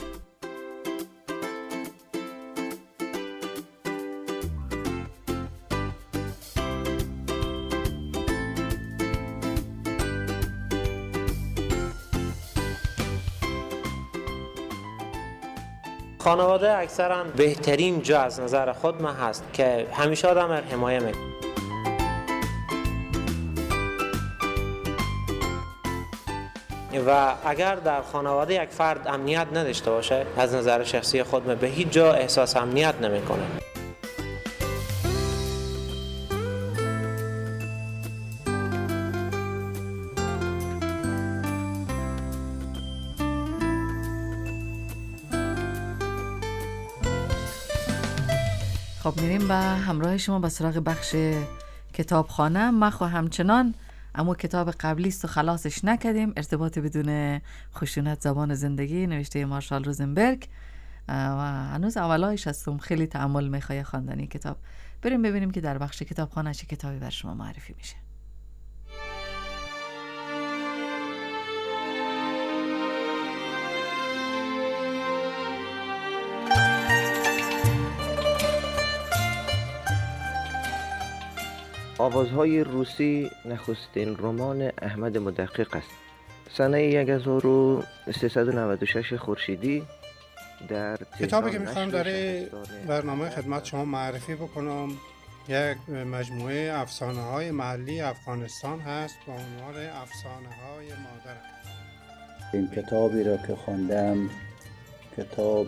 خانواده اکثرا بهترین جا از نظر خود من هست که همیشه آدم را حمایه میکنه. و اگر در خانواده یک فرد امنیت نداشته باشه، از نظر شخصی خود من به هیچ جا احساس امنیت نمیکنه. خب میریم به همراه شما به سراغ بخش کتابخانه. ما همچنان اما کتاب قبلی است و خلاصش نکردیم، ارتباط بدون خشونت زبان زندگی، نوشته مارشال روزنبرگ، و هنوز اولایش هستم. خیلی تأمل میخواه خواندن کتاب. بریم ببینیم که در بخش کتابخانه چه کتابی بر شما معرفی میشه. آوازهای روسی نخستین رمان احمد مدقق است. سنه 1396 خورشیدی در کتابی که میخوام در برنامه خدمت شما معرفی بکنم یک مجموعه افسانه های محلی افغانستان هست با عنوان افسانه های مادر. این کتابی را که خواندم کتاب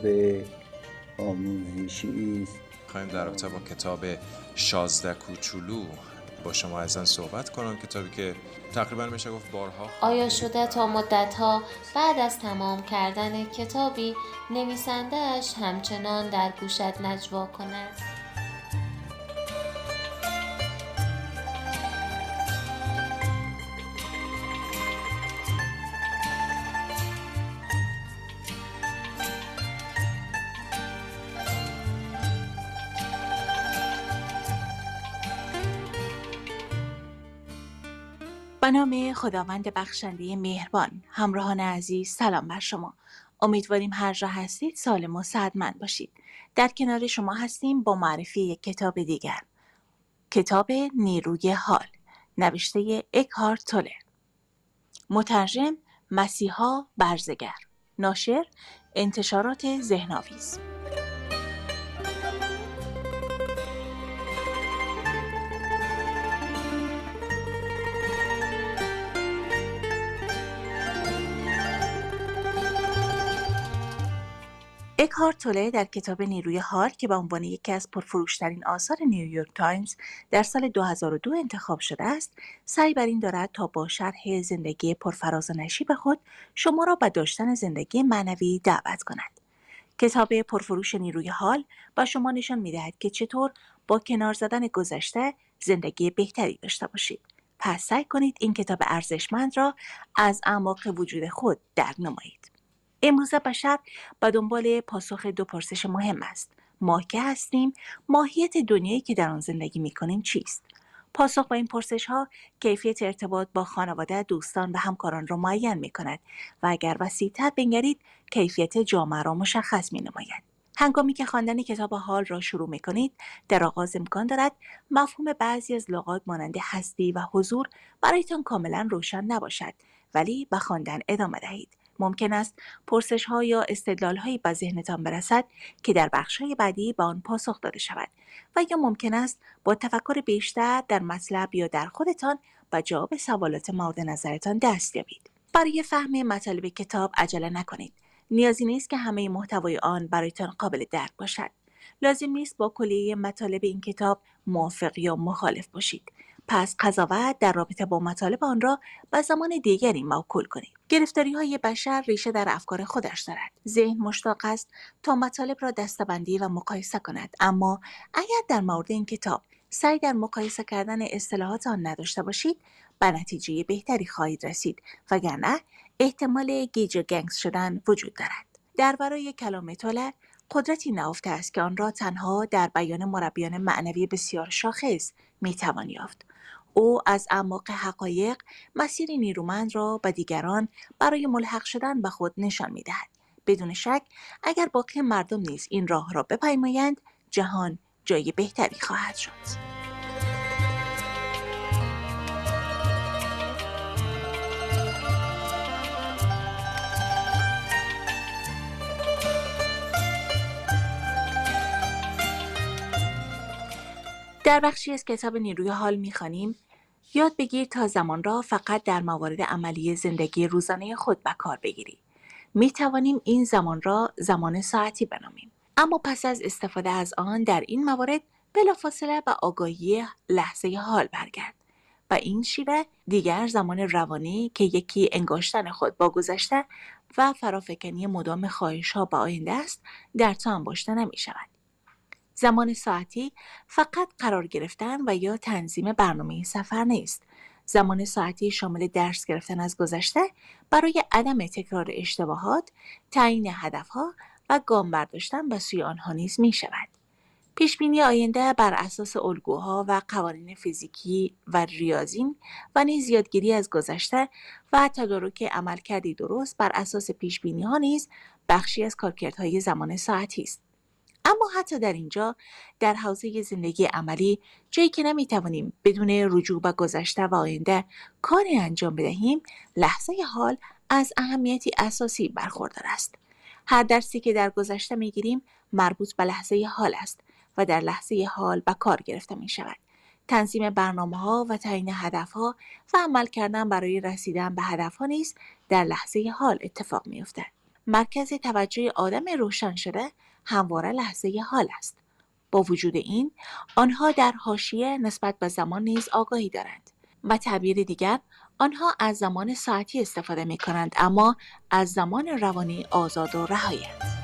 آموزشی است. خواهیم در رابطه با کتاب 16 کوچولو با شما ازن صحبت کنم، کتابی که تقریبا میشه گفت بارها آیا شده تا مدتها بعد از تمام کردن کتابی نویسنده‌اش همچنان در گوشت نجوا کند؟ به نام خداوند بخشنده مهربان. همراهان عزیز، سلام بر شما. امیدواریم هر جا هستید سالم و صحتمند باشید. در کنار شما هستیم با معرفی یک کتاب دیگر. کتاب نیروی حال، نوشته اکهارت توله. مترجم مسیحا برزگر. ناشر انتشارات ذهن‌آویز. اکهارت توله در کتاب نیروی حال که به عنوان یکی از پرفروشترین آثار نیویورک تایمز در سال 2002 انتخاب شده است، سعی بر این دارد تا با شرح زندگی پرفراز و نشیب خود شما را به داشتن زندگی معنوی دعوت کند. کتاب پرفروش نیروی حال با شما نشان می‌دهد که چطور با کنار زدن گذشته زندگی بهتری داشته باشید. پس سعی کنید این کتاب ارزشمند را از اعماق وجود خود درک نمایید. امروزه بشر به دنبال پاسخ دو پرسش مهم است. ما که هستیم، ماهیت دنیایی که در آن زندگی می‌کنیم چیست؟ پاسخ به این پرسش‌ها کیفیت ارتباط با خانواده، دوستان و همکاران را معین می‌کند و اگر وسیع‌تر بنگرید، کیفیت جامعه را مشخص می‌نماید. هنگامی که خواندن کتاب حال را شروع می‌کنید، در آغاز امکان دارد مفهوم بعضی از لغات مانند هستی و حضور برایتان کاملا روشن نباشد، ولی به خواندن ادامه دهید. ممکن است پرسش‌ها یا استدلال‌هایی به ذهنتان برسد که در بخش‌های بعدی به آن پاسخ داده شود و یا ممکن است با تفکر بیشتر در مطلب یا در خودتان به جواب سوالات مورد نظرتان دست یابید. برای فهم مطالب کتاب عجله نکنید. نیازی نیست که همه محتوای آن برایتان قابل درک باشد. لازم نیست با کلیه مطالب این کتاب موافق یا مخالف باشید. پس قضاوت در رابطه با مطالب آن را به زمان دیگری موکول کنید. گرفتاری‌های بشر ریشه در افکار خودش دارد. ذهن مشتاق است تا مطالب را دسته‌بندی و مقایسه کند، اما اگر در مورد این کتاب سعی در مقایسه کردن اصطلاحات آن نداشته باشید، به نتیجه بهتری خواهید رسید، وگرنه احتمال گیج و گنگس شدن وجود دارد. در برای کلام طلع قدرتی نهفته است که آن را تنها در بیان مربیان معنوی بسیار شاخص میتوان یافت. او از اعماق حقایق مسیری نیرومند را به دیگران برای ملحق شدن به خود نشان میدهد. بدون شک اگر باقی مردم نیز این راه را بپیمایند، جهان جای بهتری خواهد شد. در بخشی از کتاب نیروی حال می‌خوانیم یاد بگیر تا زمان را فقط در موارد عملی زندگی روزانه خود به کار بگیری. می‌توانیم این زمان را زمان ساعتی بنامیم، اما پس از استفاده از آن در این موارد بلافاصله به آگاهی لحظه حال برگرد. و این شیوه دیگر زمان روانی که یکی انگاشتن خود با گذشته و فرافکنی مدام خواهش‌ها به آینده است در تو انباشته نمی‌شود. زمان ساعتی فقط قرار گرفتن و یا تنظیم برنامه سفر نیست. زمان ساعتی شامل درس گرفتن از گذشته برای عدم تکرار اشتباهات، تعیین هدفها و گام برداشتن به سوی آنها نیز می شود. پیشبینی آینده بر اساس الگوها و قوانین فیزیکی و ریاضی و نیز یادگیری از گذشته و تدارک عملکردی درست بر اساس پیشبینی‌ها نیز بخشی از کارکردهای زمان ساعتی است. اما حتی در اینجا، در حوزه زندگی عملی، جایی که نمیتوانیم بدون رجوع به گذشته و آینده کاری انجام بدهیم، لحظه حال از اهمیتی اساسی برخوردار است. هر درسی که در گذشته میگیریم مربوط به لحظه حال است و در لحظه حال به کار گرفته می شود. تنظیم برنامه‌ها و تعیین هدف‌ها و عمل کردن برای رسیدن به هدف‌ها نیز در لحظه حال اتفاق می‌افتد. مرکز توجه آدم روشن شده همواره لحظه حال است. با وجود این، آنها در حاشیه نسبت به زمان نیز آگاهی دارند. و تعبیر دیگر، آنها از زمان ساعتی استفاده می کنند، اما از زمان روانی آزاد و رهایند.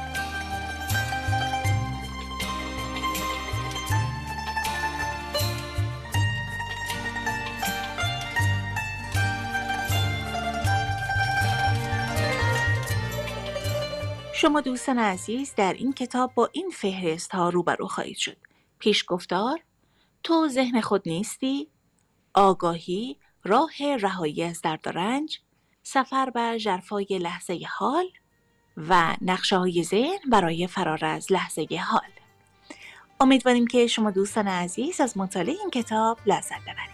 شما دوستان عزیز در این کتاب با این فهرست ها روبرو خواهید شد. پیشگفتار، تو ذهن خود نیستی، آگاهی، راه رهایی از درد و رنج، سفر به ژرفای لحظه حال و نقشه های ذهن برای فرار از لحظه حال. امیدواریم که شما دوستان عزیز از مطالعه این کتاب لذت ببرید.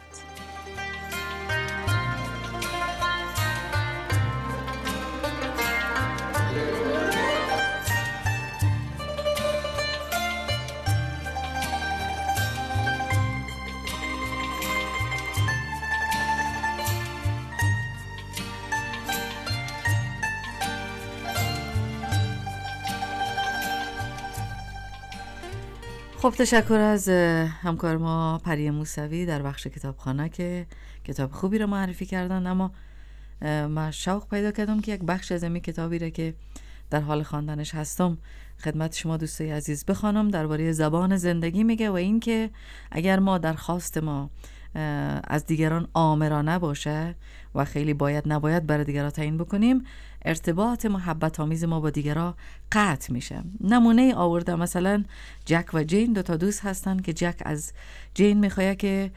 خب تشکر از همکار ما پری موسوی در بخش کتابخانه که کتاب خوبی رو معرفی کردن. اما من شوق پیدا کردم که یک بخش از این کتابی را که در حال خواندنش هستم خدمت شما دوستای عزیز بخوانم. درباره زبان زندگی میگه و این که اگر ما درخواست ما از دیگران آمرانه باشه و خیلی نباید برای دیگران تعیین بکنیم، ارتباط محبت آمیز ما با دیگران قطع میشه. نمونه آورده، مثلا جک و جین 2 تا دوست هستن که جک از جین میخواه که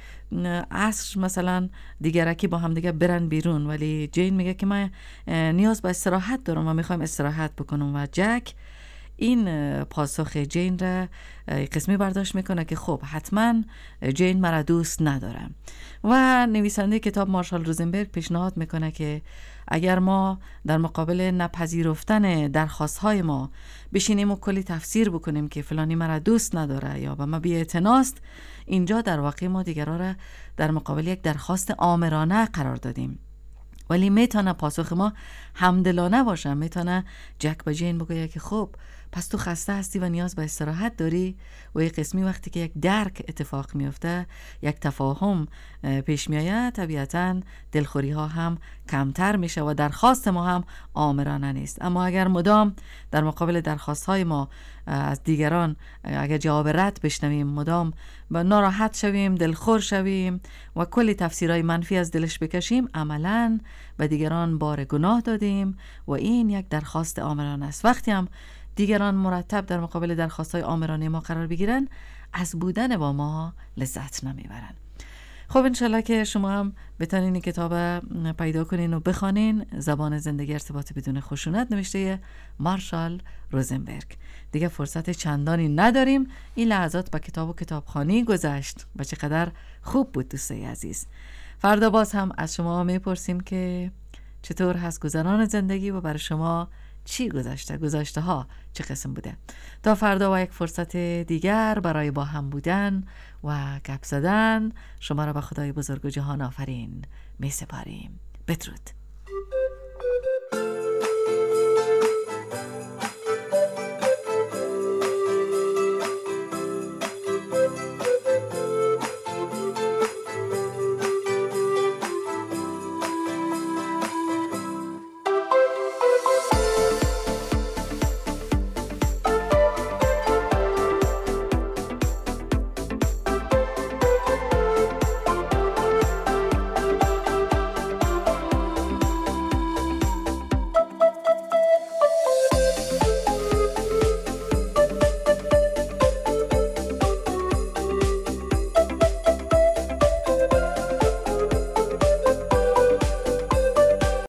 عصر مثلا دیگرکی با هم دیگه برن بیرون، ولی جین میگه که من نیاز به استراحت دارم و میخوایم استراحت بکنم و جک این پاسخ جین را قسمی برداشت میکنه که خب حتما جین مرا دوست نداره. و نویسنده کتاب مارشال روزنبرگ پیشنهاد میکنه که اگر ما در مقابل نپذیرفتن درخواست‌های ما بشینیم و کلی تفسیر بکنیم که فلانی مرا دوست نداره یا به ما بی‌اعتناست، اینجا در واقع ما دیگران را در مقابل یک درخواست آمرانه قرار دادیم. ولی میتونه پاسخ ما همدلانه باشه. میتونه جک به جین بگه که خب پس تو خسته هستی و نیاز به استراحت داری، و یک قسمی وقتی که یک درک اتفاق میفته، یک تفاهم پیش میآید، طبیعتا دلخوری ها هم کمتر میشه و درخواست ما هم آمرانه نیست. اما اگر مدام در مقابل درخواست های ما از دیگران اگر جواب رد بشنویم، مدام ناراحت شویم، دلخور شویم و کلی تفسیرهای منفی از دلش بکشیم، عملاً به دیگران بار گناه دادیم و این یک درخواست آمرانه است. وقتی هم دیگران مرتب در مقابل درخواست‌های آمرانه ما قرار بگیرن، از بودن با ما لذت نمیبرن. خب انشالله که شما هم بتونین این کتاب پیدا کنین و بخوانین. زبان زندگی، ارتباط بدون خشونت، نوشته مارشال روزنبرگ. دیگه فرصت چندانی نداریم. این لحظات با کتاب و کتابخوانی گذشت و چقدر خوب بود دوستای عزیز. فردا باز هم از شما میپرسیم که چطور هست گذران زندگی و برای شما چی گذشته ها چه قسم بوده. تا فردا و یک فرصت دیگر برای با هم بودن و گپ زدن، شما را به خدای بزرگ و جهان آفرین می سپاریم. بدرود.